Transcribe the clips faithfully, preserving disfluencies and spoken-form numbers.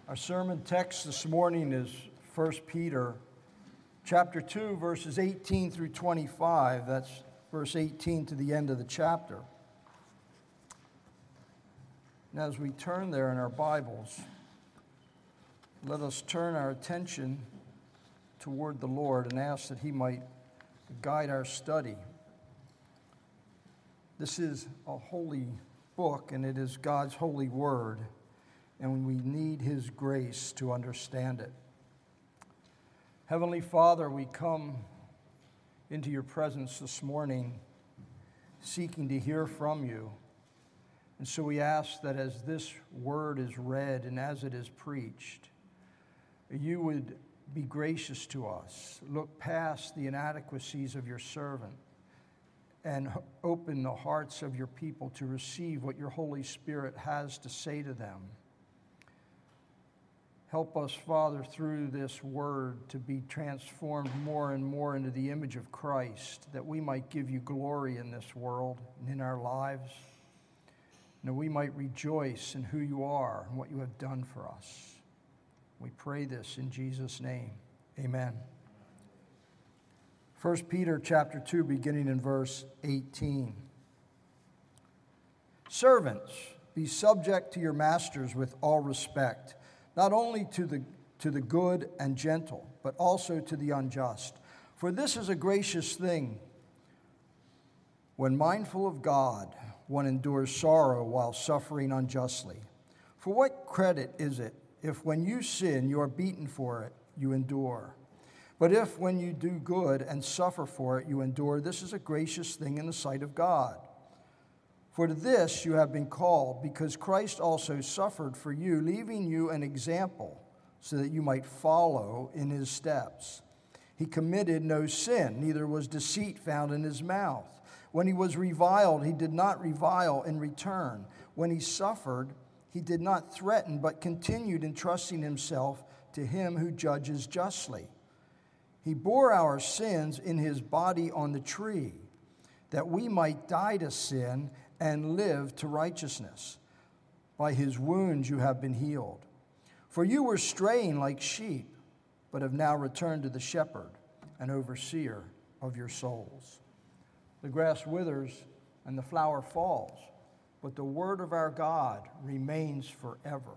Our sermon text this morning is First Peter chapter two, verses eighteen through twenty-five. That's verse eighteen to the end of the chapter. And as we turn there in our Bibles, let us turn our attention toward the Lord and ask that He might guide our study. This is a holy book, and it is God's holy word, and we need His grace to understand it. Heavenly Father, we come into your presence this morning seeking to hear from you. And so we ask that as this word is read and as it is preached, you would be gracious to us, look past the inadequacies of your servant, and open the hearts of your people to receive what your Holy Spirit has to say to them. Help us, Father, through this word to be transformed more and more into the image of Christ, that we might give you glory in this world and in our lives, and that we might rejoice in who you are and what you have done for us. We pray this in Jesus' name. Amen. First Peter chapter two, beginning in verse eighteen. Servants, be subject to your masters with all respect, not only to the, to the good and gentle, but also to the unjust. For this is a gracious thing. When mindful of God, one endures sorrow while suffering unjustly. For what credit is it if when you sin, you are beaten for it, you endure? But if when you do good and suffer for it, you endure, this is a gracious thing in the sight of God. For to this you have been called, because Christ also suffered for you, leaving you an example, so that you might follow in his steps. He committed no sin, neither was deceit found in his mouth. When he was reviled, he did not revile in return. When he suffered, he did not threaten, but continued entrusting himself to him who judges justly. He bore our sins in his body on the tree, that we might die to sin and live to righteousness. By his wounds you have been healed. For you were straying like sheep, but have now returned to the shepherd and overseer of your souls. The grass withers and the flower falls, but the word of our God remains forever.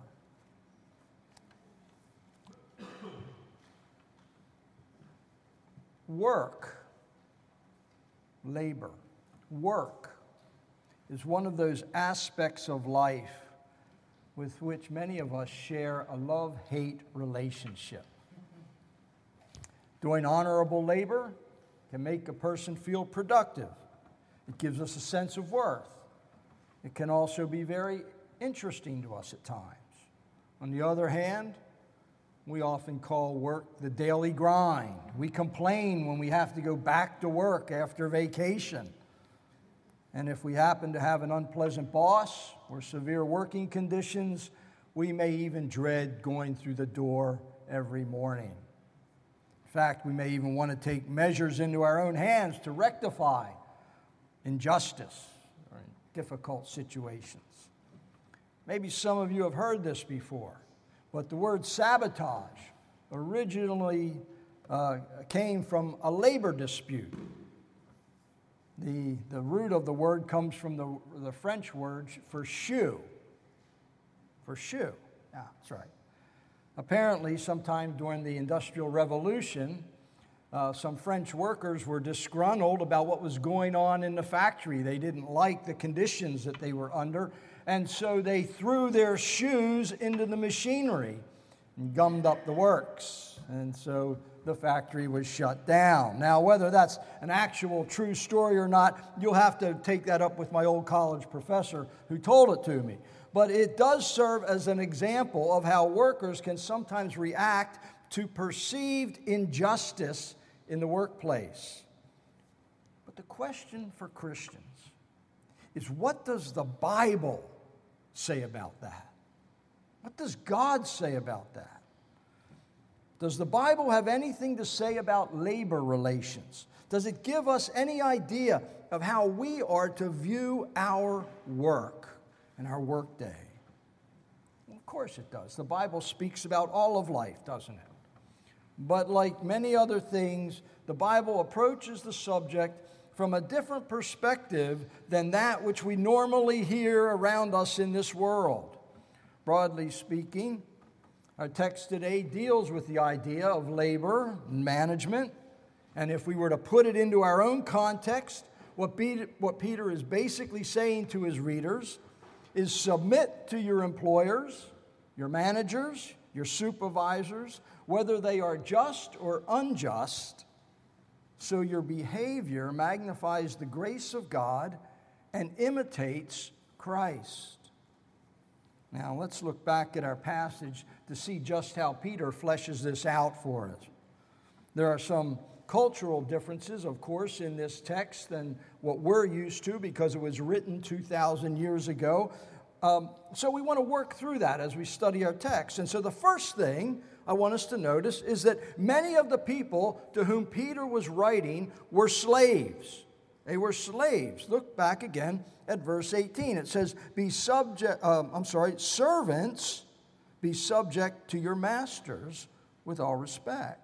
Work, labor, work is one of those aspects of life with which many of us share a love-hate relationship. Doing honorable labor can make a person feel productive. It gives us a sense of worth. It can also be very interesting to us at times. On the other hand, we often call work the daily grind. We complain when we have to go back to work after vacation. And if we happen to have an unpleasant boss or severe working conditions, we may even dread going through the door every morning. In fact, we may even want to take measures into our own hands to rectify injustice or difficult situations. Maybe some of you have heard this before, but the word sabotage originally uh, came from a labor dispute. The, the root of the word comes from the, the French word for shoe. For shoe. Yeah, that's right. Apparently, sometime during the Industrial Revolution, uh, some French workers were disgruntled about what was going on in the factory. They didn't like the conditions that they were under, and so they threw their shoes into the machinery and gummed up the works. And so the factory was shut down. Now, whether that's an actual true story or not, you'll have to take that up with my old college professor who told it to me. But it does serve as an example of how workers can sometimes react to perceived injustice in the workplace. But the question for Christians is, what does the Bible say about that? What does God say about that? Does the Bible have anything to say about labor relations? Does it give us any idea of how we are to view our work and our workday? Of course it does. The Bible speaks about all of life, doesn't it? But like many other things, the Bible approaches the subject from a different perspective than that which we normally hear around us in this world. Broadly speaking, our text today deals with the idea of labor and management. And if we were to put it into our own context, what Peter, what Peter is basically saying to his readers is submit to your employers, your managers, your supervisors, whether they are just or unjust, so your behavior magnifies the grace of God and imitates Christ. Now, let's look back at our passage to see just how Peter fleshes this out for us. There are some cultural differences, of course, in this text than what we're used to because it was written two thousand years ago. Um, so we want to work through that as we study our text. And so the first thing I want us to notice is that many of the people to whom Peter was writing were slaves. They were slaves. Look back again at verse eighteen. It says, "Be subject, um, I'm sorry, servants, be subject to your masters with all respect."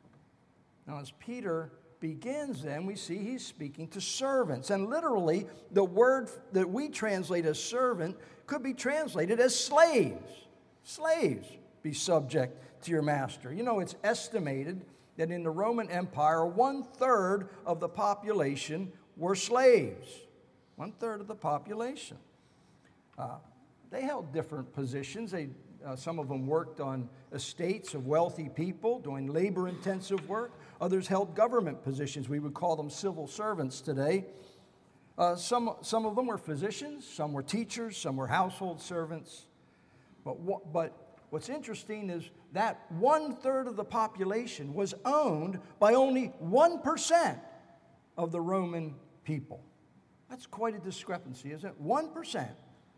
Now, as Peter begins, then we see he's speaking to servants. And literally, the word that we translate as servant could be translated as slaves. Slaves, be subject to your master. You know, it's estimated that in the Roman Empire, one-third of the population were slaves. One-third of the population. Uh, they held different positions. They, uh, some of them worked on estates of wealthy people, doing labor-intensive work. Others held government positions. We would call them civil servants today. Uh, some, some of them were physicians, some were teachers, some were household servants. But, what, but what's interesting is that one-third of the population was owned by only one percent of the Roman people. That's quite a discrepancy, isn't it? one percent.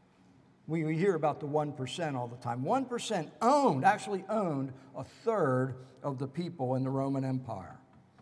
We, we hear about the one percent all the time. one percent owned, actually owned a third of the people in the Roman Empire.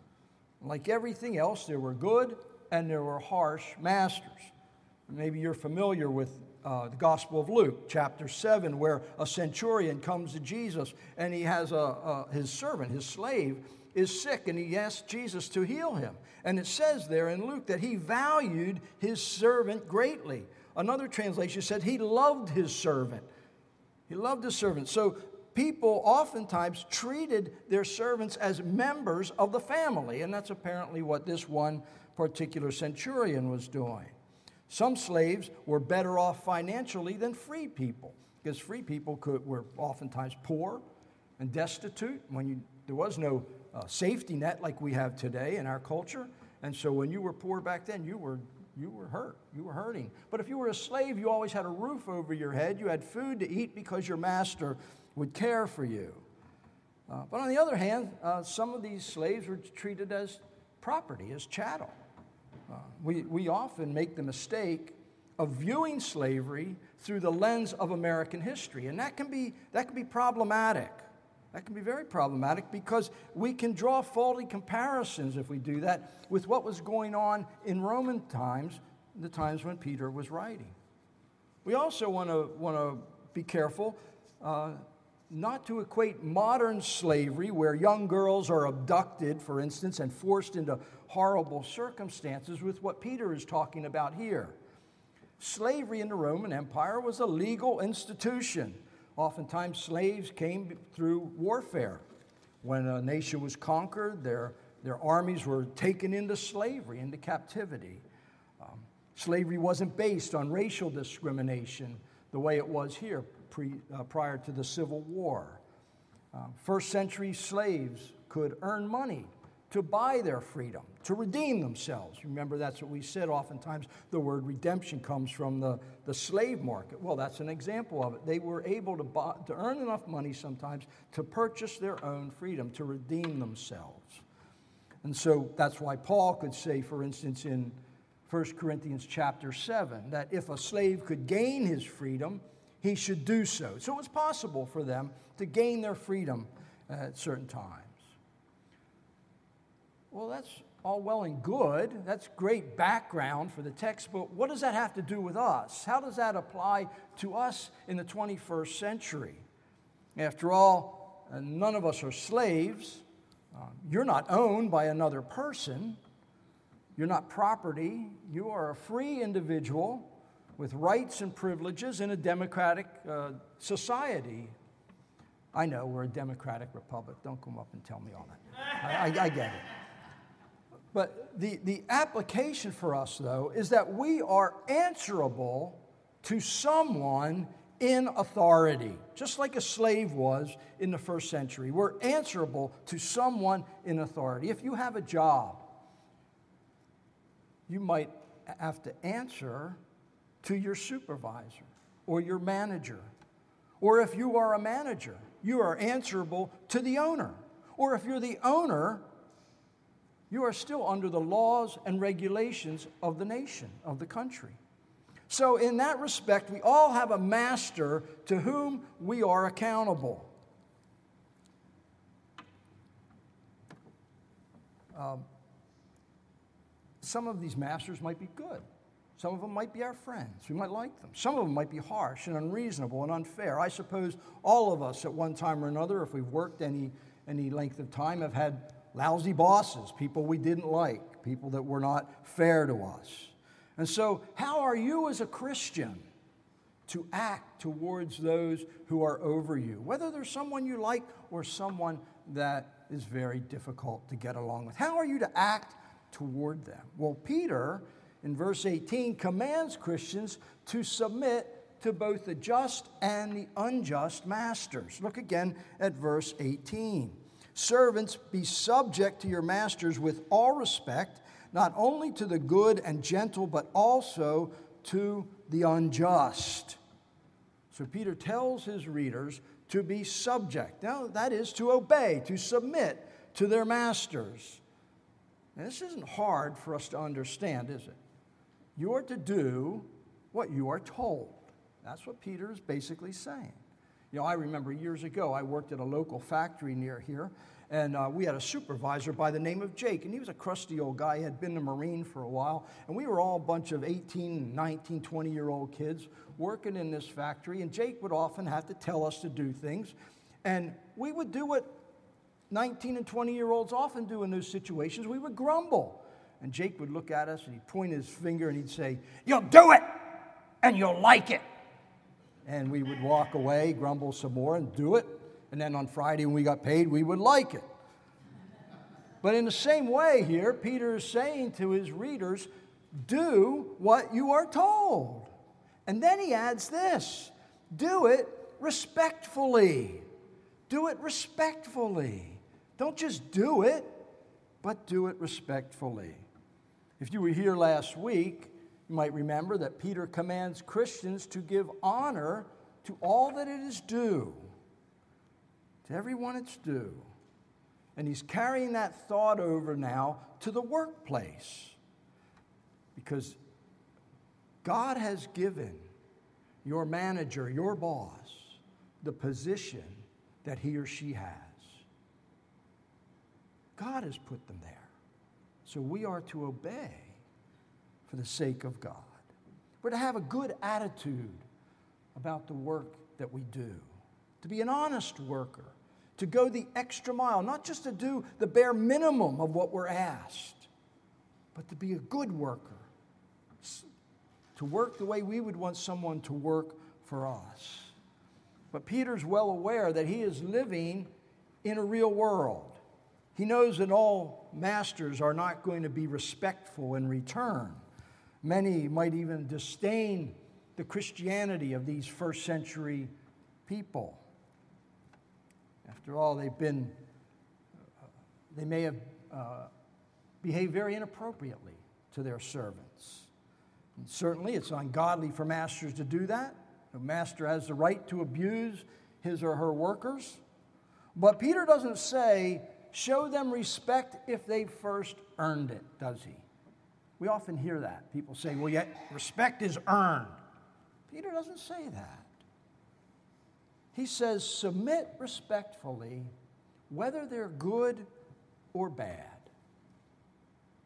Like everything else, there were good and there were harsh masters. Maybe you're familiar with uh, the Gospel of Luke, chapter seven, where a centurion comes to Jesus and he has a, a his servant, his slave, is sick, and he asks Jesus to heal him. And it says there in Luke that he valued his servant greatly. Another translation said he loved his servant. He loved his servant. So people oftentimes treated their servants as members of the family, and that's apparently what this one particular centurion was doing. Some slaves were better off financially than free people, because free people could, were oftentimes poor and destitute. When you, there was no uh, safety net like we have today in our culture, and so when you were poor back then, you were you were hurt. You were hurting. But if you were a slave, you always had a roof over your head. You had food to eat because your master would care for you. Uh, but on the other hand, uh, some of these slaves were treated as property, as chattel. Uh, we, we often make the mistake of viewing slavery through the lens of American history, and that can be, that can be problematic. That can be very problematic because we can draw faulty comparisons if we do that with what was going on in Roman times, the times when Peter was writing. We also want to want to be careful uh, not to equate modern slavery, where young girls are abducted, for instance, and forced into horrible circumstances, with what Peter is talking about here. Slavery in the Roman Empire was a legal institution. Oftentimes, slaves came through warfare. When a nation was conquered, their, their armies were taken into slavery, into captivity. Um, slavery wasn't based on racial discrimination the way it was here pre, uh, prior to the Civil War. Uh, first century slaves could earn money to buy their freedom, to redeem themselves. Remember, that's what we said oftentimes. The word redemption comes from the, the slave market. Well, that's an example of it. They were able to, buy, to earn enough money sometimes to purchase their own freedom, to redeem themselves. And so that's why Paul could say, for instance, in First Corinthians chapter seven, that if a slave could gain his freedom, he should do so. So it was possible for them to gain their freedom at certain times. Well, that's all well and good. That's great background for the text, but what does that have to do with us? How does that apply to us in the twenty-first century? After all, uh, none of us are slaves. Uh, you're not owned by another person. You're not property. You are a free individual with rights and privileges in a democratic uh, society. I know we're a democratic republic. Don't come up and tell me all that. I, I, I get it. But the, the application for us, though, is that we are answerable to someone in authority, just like a slave was in the first century. We're answerable to someone in authority. If you have a job, you might have to answer to your supervisor or your manager. Or if you are a manager, you are answerable to the owner. Or if you're the owner, you are still under the laws and regulations of the nation, of the country. So in that respect, we all have a master to whom we are accountable. Um, some of these masters might be good. Some of them might be our friends. We might like them. Some of them might be harsh and unreasonable and unfair. I suppose all of us at one time or another, if we've worked any, any length of time, have had lousy bosses, people we didn't like, people that were not fair to us. And so, how are you as a Christian to act towards those who are over you, whether they're someone you like or someone that is very difficult to get along with? How are you to act toward them? Well, Peter, in verse eighteen, commands Christians to submit to both the just and the unjust masters. Look again at verse eighteen. Servants, be subject to your masters with all respect, not only to the good and gentle, but also to the unjust. So Peter tells his readers to be subject. Now, that is to obey, to submit to their masters. Now, this isn't hard for us to understand, is it? You are to do what you are told. That's what Peter is basically saying. You know, I remember years ago, I worked at a local factory near here, and uh, we had a supervisor by the name of Jake, and he was a crusty old guy. He had been a Marine for a while, and we were all a bunch of eighteen, nineteen, twenty-year-old kids working in this factory, and Jake would often have to tell us to do things, and we would do what nineteen and twenty-year-olds often do in those situations. We would grumble, and Jake would look at us, and he'd point his finger, and he'd say, "You'll do it, and you'll like it." And we would walk away, grumble some more, and do it. And then on Friday when we got paid, we would like it. But in the same way here, Peter is saying to his readers, do what you are told. And then he adds this, do it respectfully. Do it respectfully. Don't just do it, but do it respectfully. If you were here last week, you might remember that Peter commands Christians to give honor to all that it is due. To everyone it's due. And he's carrying that thought over now to the workplace. Because God has given your manager, your boss, the position that he or she has. God has put them there. So we are to obey for the sake of God. We're to have a good attitude about the work that we do. To be an honest worker. To go the extra mile. Not just to do the bare minimum of what we're asked. But to be a good worker. To work the way we would want someone to work for us. But Peter's well aware that he is living in a real world. He knows that all masters are not going to be respectful in return. Many might even disdain the Christianity of these first century people. After all, they've been, uh, they may have uh, behaved very inappropriately to their servants. And certainly, it's ungodly for masters to do that. A master has the right to abuse his or her workers. But Peter doesn't say, show them respect if they first earned it, does he? We often hear that. People say, well, yeah, respect is earned. Peter doesn't say that. He says, submit respectfully, whether they're good or bad.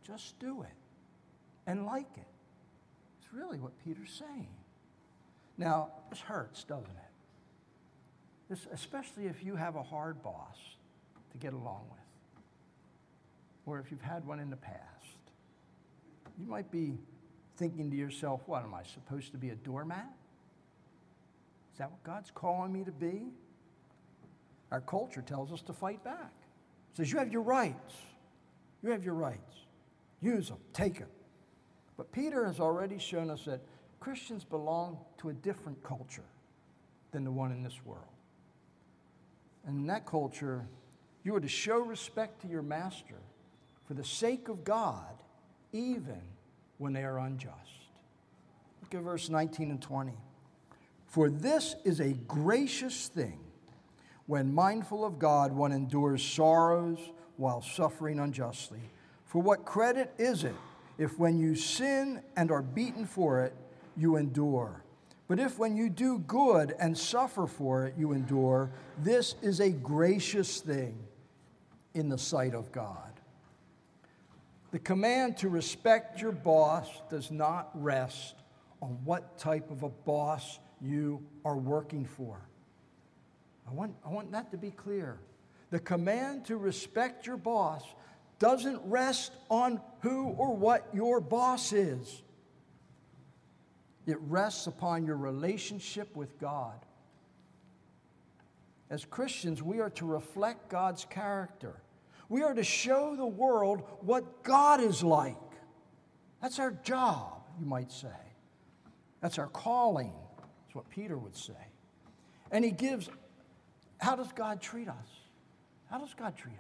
Just do it and like it. It's really what Peter's saying. Now, this hurts, doesn't it? This, especially if you have a hard boss to get along with, or if you've had one in the past. You might be thinking to yourself, what, am I supposed to be a doormat? Is that what God's calling me to be? Our culture tells us to fight back. It says, you have your rights. You have your rights. Use them. Take them. But Peter has already shown us that Christians belong to a different culture than the one in this world. And in that culture, you are to show respect to your master for the sake of God, even when they are unjust. Look at verse nineteen and twenty. For this is a gracious thing, when mindful of God, one endures sorrows while suffering unjustly. For what credit is it if when you sin and are beaten for it, you endure? But if when you do good and suffer for it, you endure, this is a gracious thing in the sight of God. The command to respect your boss does not rest on what type of a boss you are working for. I want, I want that to be clear. The command to respect your boss doesn't rest on who or what your boss is. It rests upon your relationship with God. As Christians, we are to reflect God's character. We are to show the world what God is like. That's our job, you might say. That's our calling. That's what Peter would say. And he gives, how does God treat us? How does God treat us?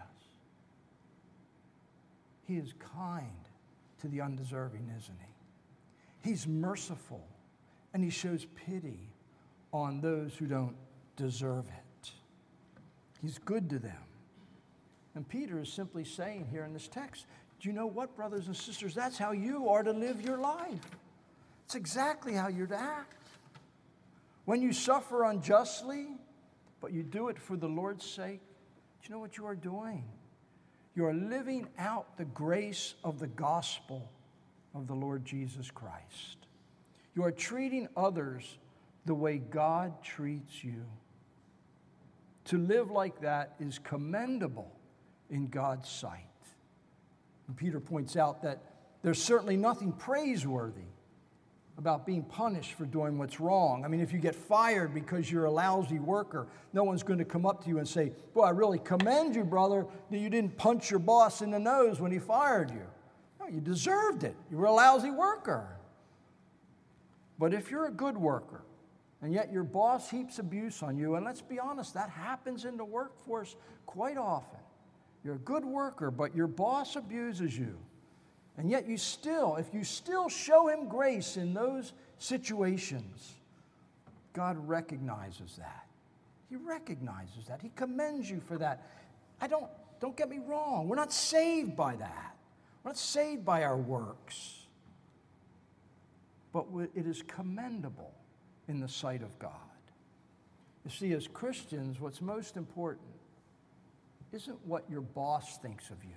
He is kind to the undeserving, isn't he? He's merciful, and he shows pity on those who don't deserve it. He's good to them. And Peter is simply saying here in this text, do you know what, brothers and sisters? That's how you are to live your life. It's exactly how you're to act. When you suffer unjustly, but you do it for the Lord's sake, do you know what you are doing? You are living out the grace of the gospel of the Lord Jesus Christ. You are treating others the way God treats you. To live like that is commendable in God's sight. And Peter points out that there's certainly nothing praiseworthy about being punished for doing what's wrong. I mean, if you get fired because you're a lousy worker, no one's going to come up to you and say, boy, I really commend you, brother, that you didn't punch your boss in the nose when he fired you. No, you deserved it. You were a lousy worker. But if you're a good worker, and yet your boss heaps abuse on you, and let's be honest, that happens in the workforce quite often. You're a good worker, but your boss abuses you. And yet you still, if you still show him grace in those situations, God recognizes that. He recognizes that. He commends you for that. I don't, don't get me wrong. We're not saved by that. We're not saved by our works. But it is commendable in the sight of God. You see, as Christians, what's most important isn't what your boss thinks of you,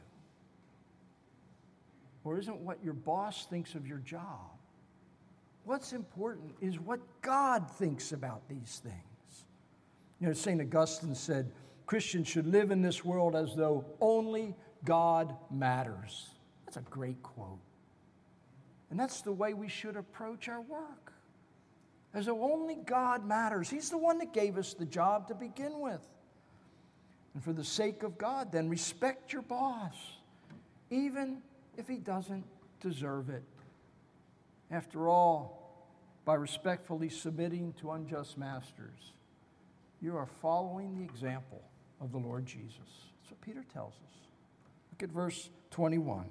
or isn't what your boss thinks of your job. What's important is what God thinks about these things. You know, Saint Augustine said, Christians should live in this world as though only God matters. That's a great quote. And that's the way we should approach our work. As though only God matters. He's the one that gave us the job to begin with. And for the sake of God, then respect your boss, even if he doesn't deserve it. After all, by respectfully submitting to unjust masters, you are following the example of the Lord Jesus. That's what Peter tells us. Look at verse twenty-one.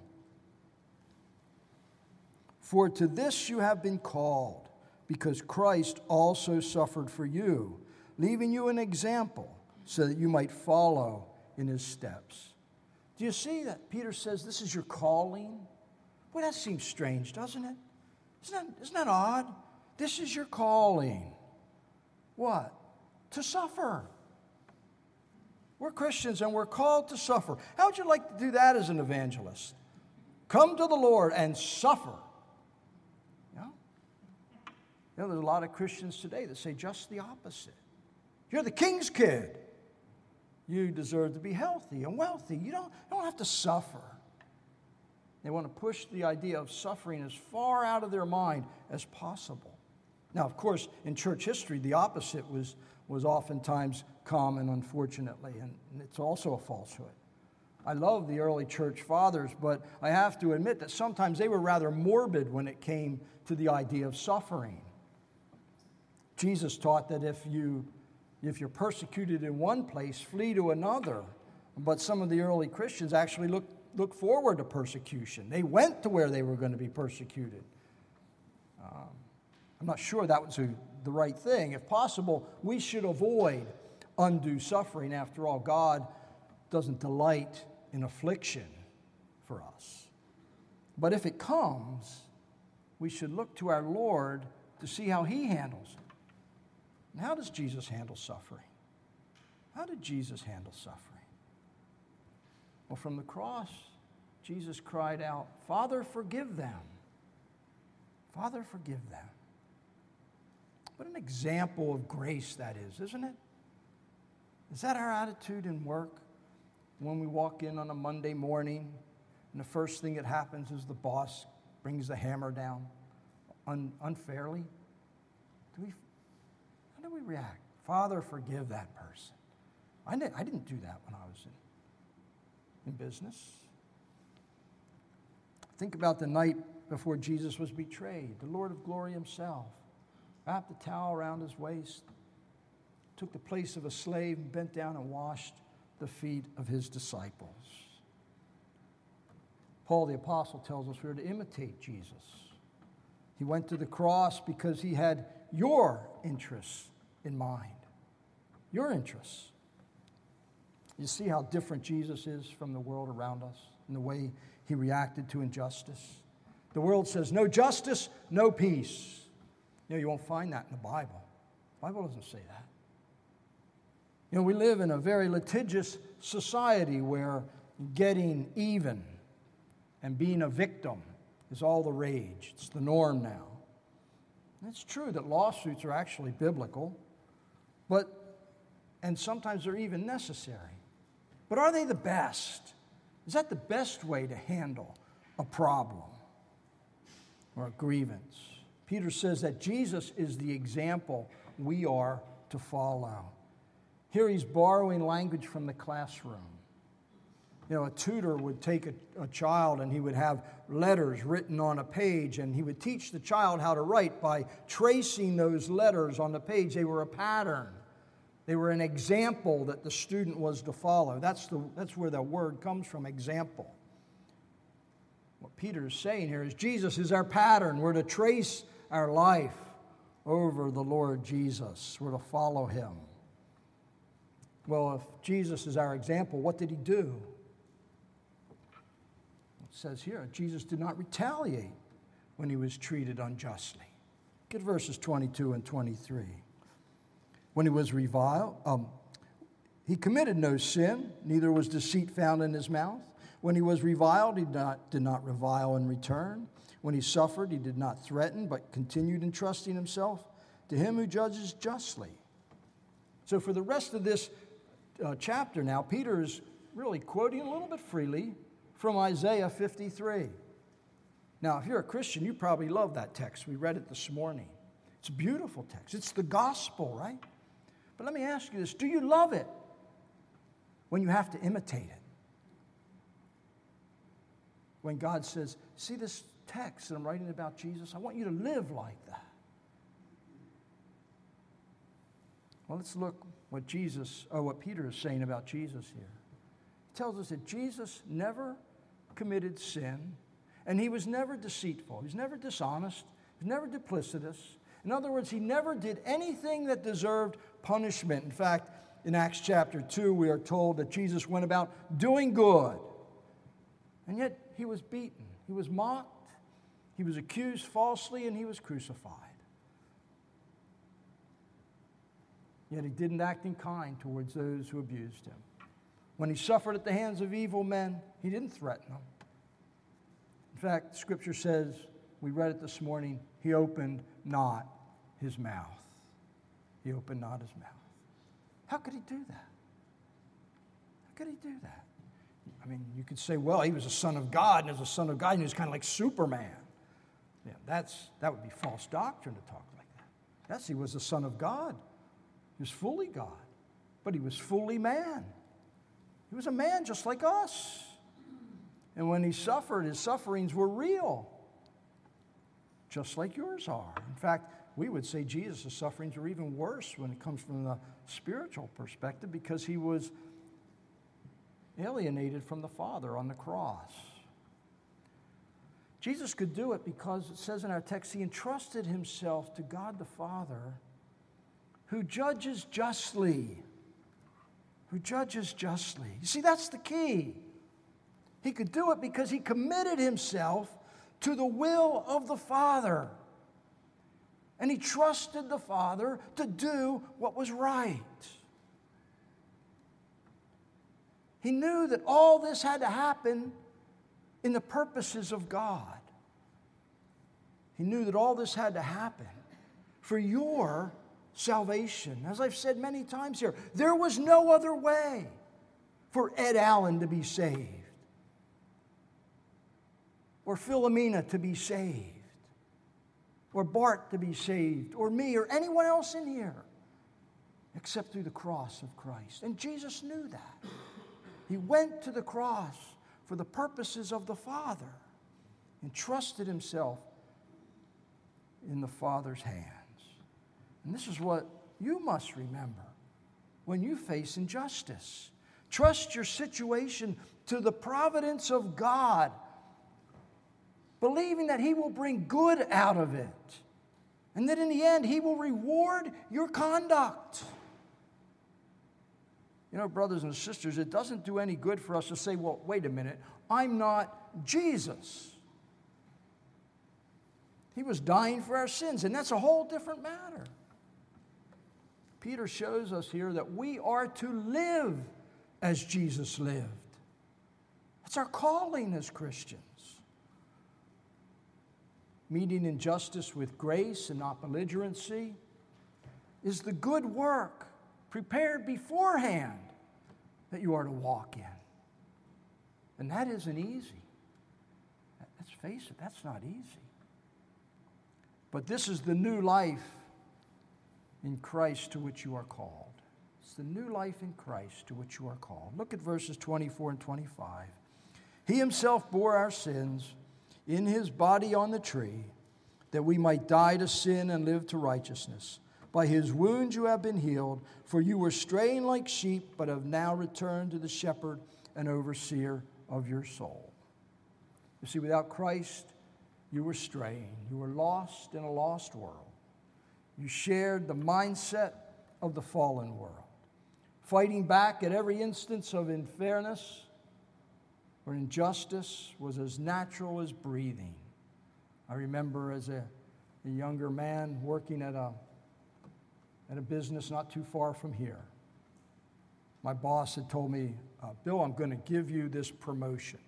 For to this you have been called, because Christ also suffered for you, leaving you an example, so that you might follow in his steps. Do you see that Peter says this is your calling? Well, that seems strange, doesn't it? Isn't that, isn't that odd? This is your calling. What? To suffer. We're Christians and we're called to suffer. How would you like to do that as an evangelist? Come to the Lord and suffer. You know? You know, there's a lot of Christians today that say just the opposite. You're the king's kid. You deserve to be healthy and wealthy. You don't, you don't have to suffer. They want to push the idea of suffering as far out of their mind as possible. Now, of course, in church history, the opposite was, was oftentimes common, unfortunately, and it's also a falsehood. I love the early church fathers, but I have to admit that sometimes they were rather morbid when it came to the idea of suffering. Jesus taught that if you If you're persecuted in one place, flee to another. But some of the early Christians actually looked look forward to persecution. They went to where they were going to be persecuted. Um, I'm not sure that was a, the right thing. If possible, we should avoid undue suffering. After all, God doesn't delight in affliction for us. But if it comes, we should look to our Lord to see how He handles it. And how does Jesus handle suffering? How did Jesus handle suffering? Well, from the cross, Jesus cried out, Father, forgive them. Father, forgive them. What an example of grace that is, isn't it? Is that our attitude in work? When we walk in on a Monday morning, and the first thing that happens is the boss brings the hammer down un- unfairly? Do we, how do we react? Father, forgive that person. I didn't, I didn't do that when I was in, in business. Think about the night before Jesus was betrayed. The Lord of glory Himself wrapped the towel around His waist, took the place of a slave, and bent down and washed the feet of His disciples. Paul the Apostle tells us we're to imitate Jesus. He went to the cross because He had your interests in mind. Your interests. You see how different Jesus is from the world around us in the way He reacted to injustice. The world says, no justice, no peace. You know, you won't find that in the Bible. The Bible doesn't say that. You know, we live in a very litigious society where getting even and being a victim is all the rage. It's the norm now. And it's true that lawsuits are actually biblical, but and sometimes they're even necessary. But are they the best? Is that the best way to handle a problem or a grievance? Peter says that Jesus is the example we are to follow. Here he's borrowing language from the classroom. You know, a tutor would take a, a child and he would have letters written on a page, and he would teach the child how to write by tracing those letters on the page. They were a pattern. They were an example that the student was to follow. That's, the, that's where the word comes from, example. What Peter is saying here is Jesus is our pattern. We're to trace our life over the Lord Jesus. We're to follow Him. Well, if Jesus is our example, what did He do? It says here, Jesus did not retaliate when He was treated unjustly. Look at verses twenty-two and twenty-three. When He was reviled, um, He committed no sin, neither was deceit found in His mouth. When He was reviled, He did not, did not revile in return. When He suffered, He did not threaten, but continued entrusting Himself to Him who judges justly. So for the rest of this uh, chapter now, Peter is really quoting a little bit freely from Isaiah fifty-three. Now, if you're a Christian, you probably love that text. We read it this morning. It's a beautiful text. It's the gospel, right? But let me ask you this. Do you love it when you have to imitate it? When God says, see this text that I'm writing about Jesus? I want you to live like that. Well, let's look what Jesus, or what Peter is saying about Jesus here. He tells us that Jesus never committed sin, and He was never deceitful. He was never dishonest. He was never duplicitous. In other words, He never did anything that deserved punishment. In fact, in Acts chapter two, we are told that Jesus went about doing good. And yet, He was beaten. He was mocked. He was accused falsely, and He was crucified. Yet He didn't act in kind towards those who abused Him. When He suffered at the hands of evil men, He didn't threaten them. In fact, Scripture says, we read it this morning, he opened not his mouth. He opened not his mouth. How could he do that? How could he do that? I mean, you could say, well, he was a son of God, and as a son of God, he was kind of like Superman. Yeah, that's, that would be false doctrine to talk like that. Yes, he was the son of God. He was fully God, but he was fully man. He was a man just like us. And when he suffered, his sufferings were real, just like yours are. In fact, we would say Jesus' sufferings are even worse when it comes from the spiritual perspective because he was alienated from the Father on the cross. Jesus could do it because it says in our text, he entrusted himself to God the Father, who judges justly. Who judges justly. You see, that's the key. He could do it because he committed himself to the will of the Father. And he trusted the Father to do what was right. He knew that all this had to happen in the purposes of God. He knew that all this had to happen for your salvation. As I've said many times here, there was no other way for Ed Allen to be saved, or Philomena to be saved, or Bart to be saved, or me, or anyone else in here, except through the cross of Christ. And Jesus knew that. He went to the cross for the purposes of the Father and trusted himself in the Father's hands. And this is what you must remember when you face injustice. Trust your situation to the providence of God, believing that he will bring good out of it, and that in the end he will reward your conduct. You know, brothers and sisters, it doesn't do any good for us to say, well, wait a minute, I'm not Jesus. He was dying for our sins, and that's a whole different matter. Peter shows us here that we are to live as Jesus lived. That's our calling as Christians. Meeting injustice with grace and not belligerency is the good work prepared beforehand that you are to walk in. And that isn't easy. Let's face it, that's not easy. But this is the new life in Christ to which you are called. It's the new life in Christ to which you are called. Look at verses twenty-four and twenty-five. He himself bore our sins in his body on the tree, that we might die to sin and live to righteousness. By his wounds you have been healed, for you were straying like sheep, but have now returned to the shepherd and overseer of your soul. You see, without Christ, you were straying. You were lost in a lost world. You shared the mindset of the fallen world, fighting back at every instance of unfairness or injustice was as natural as breathing. I remember as a, a younger man working at a, at a business not too far from here. My boss had told me, uh, Bill, I'm going to give you this promotion.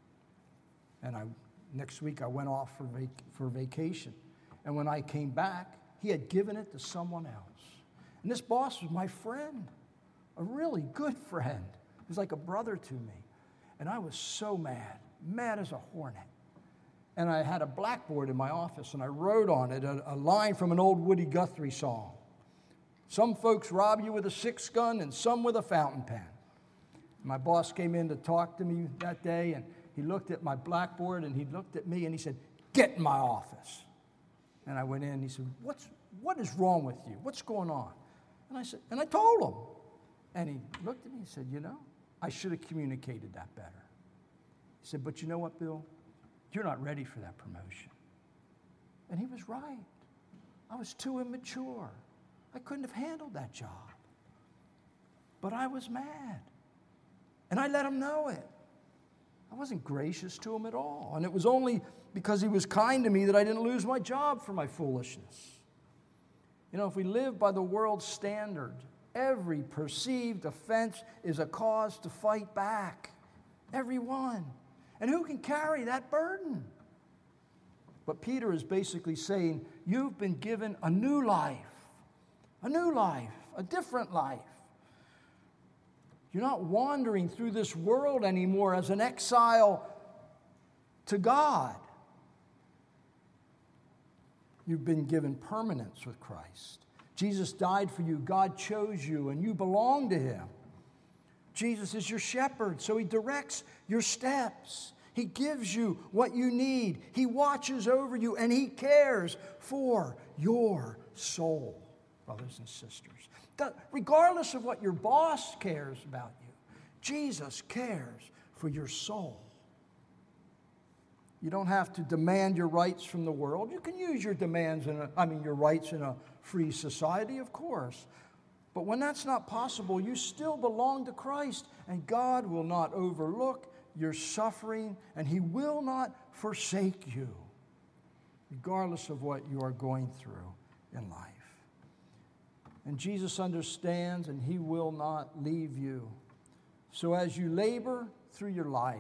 And I, next week I went off for, vac- for vacation. And when I came back, he had given it to someone else. And this boss was my friend, a really good friend. He was like a brother to me. And I was so mad, mad as a hornet. And I had a blackboard in my office, and I wrote on it a, a line from an old Woody Guthrie song. Some folks rob you with a six gun and some with a fountain pen. My boss came in to talk to me that day, and he looked at my blackboard, and he looked at me, and he said, get in my office. And I went in, and he said, What's, what is wrong with you? What's going on? And I said, and I told him. And he looked at me and said, you know, I should have communicated that better. He said, but you know what, Bill? You're not ready for that promotion. And he was right. I was too immature. I couldn't have handled that job. But I was mad. And I let him know it. I wasn't gracious to him at all. And it was only because he was kind to me that I didn't lose my job for my foolishness. You know, if we live by the world's standard, every perceived offense is a cause to fight back. Every one. And who can carry that burden? But Peter is basically saying, you've been given a new life, a new life, a different life. You're not wandering through this world anymore as an exile to God. You've been given permanence with Christ. Jesus died for you. God chose you, and you belong to him. Jesus is your shepherd, so he directs your steps. He gives you what you need. He watches over you, and he cares for your soul, brothers and sisters. Regardless of what your boss cares about you, Jesus cares for your soul. You don't have to demand your rights from the world. You can use your demands, in a, I mean your rights in a free society, of course. But when that's not possible, you still belong to Christ, and God will not overlook your suffering, and he will not forsake you, regardless of what you are going through in life. And Jesus understands, and he will not leave you. So as you labor through your life,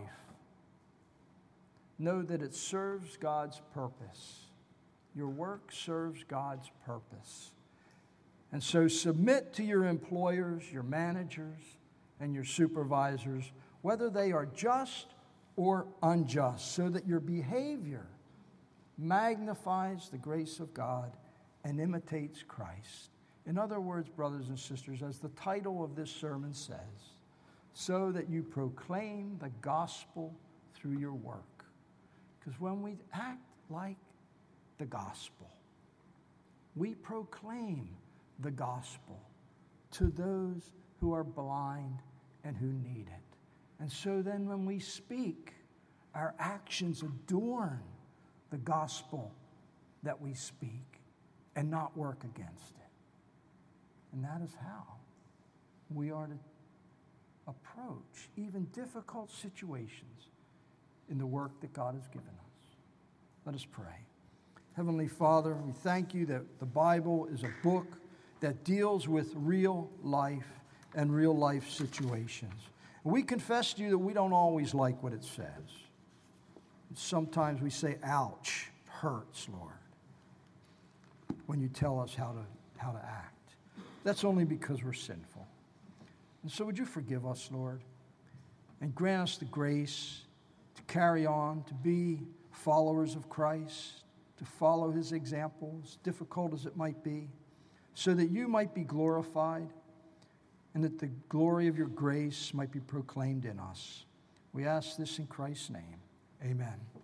know that it serves God's purpose. Your work serves God's purpose. And so submit to your employers, your managers, and your supervisors, whether they are just or unjust, so that your behavior magnifies the grace of God and imitates Christ. In other words, brothers and sisters, as the title of this sermon says, so that you proclaim the gospel through your work. Because when we act like the gospel, we proclaim the gospel to those who are blind and who need it. And so then when we speak, our actions adorn the gospel that we speak and not work against it. And that is how we are to approach even difficult situations in the work that God has given us. Let us pray. Heavenly Father, we thank you that the Bible is a book that deals with real life and real life situations. And we confess to you that we don't always like what it says. Sometimes we say, ouch, hurts, Lord, when you tell us how to, how to act. That's only because we're sinful. And so would you forgive us, Lord, and grant us the grace to carry on, to be followers of Christ, to follow his examples, difficult as it might be, so that you might be glorified and that the glory of your grace might be proclaimed in us. We ask this in Christ's name. Amen.